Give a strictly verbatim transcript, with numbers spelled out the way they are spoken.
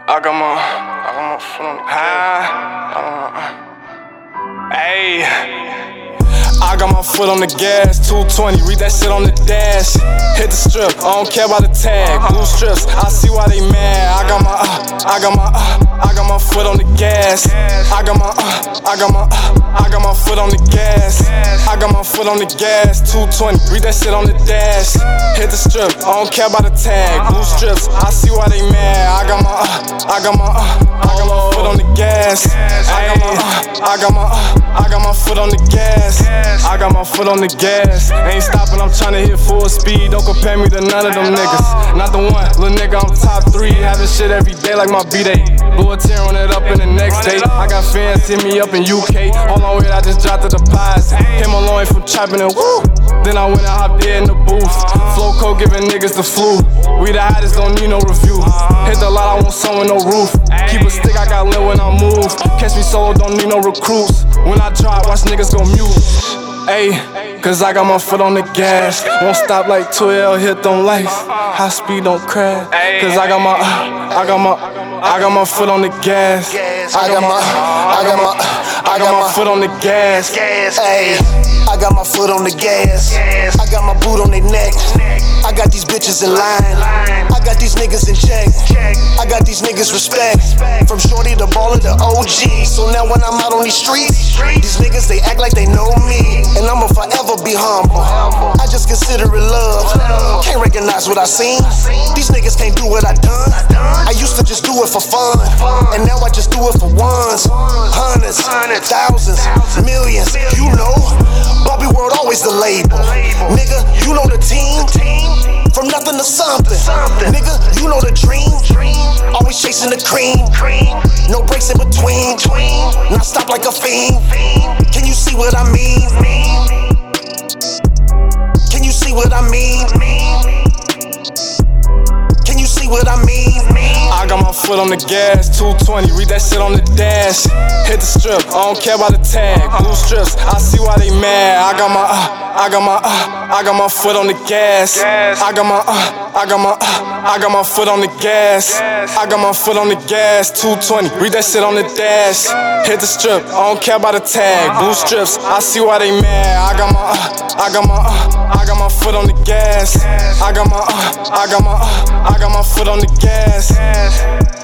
I got my, I got my foot on the gas. Ayy. I got my foot on the gas, two twenty, read that shit on the dash. Hit the strip, I don't care about the tag. Blue strips, I see why they mad. I got my, uh, I got my, uh, I got my foot on the gas. I got my, uh, I got my, uh, I got my foot on the gas. I got my foot on the gas, two twenty, read that shit on the dash. Hit the strip, I don't care about the tag. Blue strips, I see why they mad. I got my, uh, I got my, uh, I got my foot on the gas. I got my, uh, I got my, uh, I got my foot on the gas. I got my foot on the gas. Ain't stopping, I'm tryna hit full speed. Don't compare me to none of them niggas. Not the one, little nigga, I'm top three. Having shit every day like my B-Day. Blew a tear on it up in the next day. I got fans hit me up in U K. Hold on, wait, I just dropped to the pies. Came a long way from chopping and woo. Then I went and hopped there in the booth. Flow code giving niggas the flu. We the hottest, don't need no review. Hit the lot, I want someone no roof. Keep a stick, I got lit when I move. Catch me solo, don't need no recruits. When I drop, watch niggas go mute. Ayy, cause I got my foot on the gas. Won't stop like twelve, hit them lights. High speed, don't crash. Cause I got my, uh, I got my, I got my foot on the gas. I got my, I got my, I got my foot on the gas. Ayy, I got my foot on the gas. I got my boot on their neck. I got these bitches in line. I got these niggas in check. I got these niggas respect. From shorty to baller to O G. So now when I'm out on these streets, these niggas they act like they know me. And I'ma forever be humble. I just consider it love. Can't recognize what I seen. These niggas can't do what I done. I used to just do it for fun. And now I just do it for ones. Hundreds, thousands, millions. You know, Bobby World always the label. Nigga, you know the team. From nothing to something. Nigga, you know the dream. Always chasing the cream. No breaks in between. Not stop like a fiend. Can you see what I mean? Can you see what I mean? Can you see what I mean? I got my foot on the gas, two twenty, read that shit on the dash. Hit the strip, I don't care about the tag. Blue strips, I see why they mad. I got my, uh, I got my, uh, I got my foot on the gas. I got my, uh, I got my, uh, I got my foot on the gas. I got my foot on the gas, two twenty, read that shit on the dash. Hit the strip, I don't care about the tag. Blue strips, I see why they mad. I got my, uh, I got my, uh, I got my foot on the gas. I got my, uh, I got my, uh, I got my foot on the gas.